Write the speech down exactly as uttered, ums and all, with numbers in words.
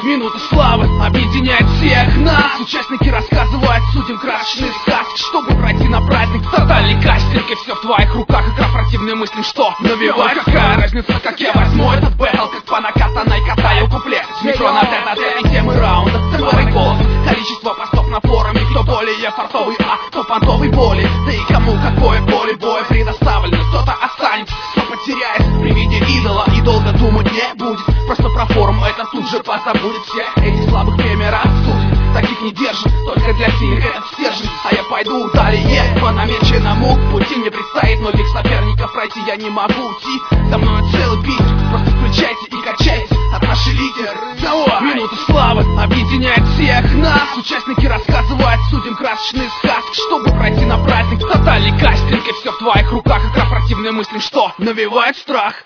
Минута славы объединяет всех нас. Участники рассказывают судьям красочные сказки, чтобы пройти на праздник. Тотальный кастинг, и все в твоих руках. Игра противные мысли, что навевает. Какая разница, как я возьму этот бэтл, как по накатанной катаю куплет. С метро на тет-а-тет и темы раунда, сценарий голос. Количество постов на форуме, кто более фартовый, а кто понтовый боли. Да и кому какое поле боя предоставлено. Кто-то останется, кто потеряется при виде идола и долго думать не будет. Просто про форум это тут же позабудет. Всех этих слабых время рассудит. Таких не держит, только для сильных этот стержень. А я пойду далее по намеченному пути. Мне предстоит многих соперников пройти, я не могу уйти. За мной целый бит, просто включайте и качайте от нашей лидеры. Давай! Минута славы объединяет всех нас. Участники рассказывают судьям красочные сказки, чтобы пройти на праздник. Тотальный кастинг, и все в твоих руках. Игра противные мысли, что навевает страх.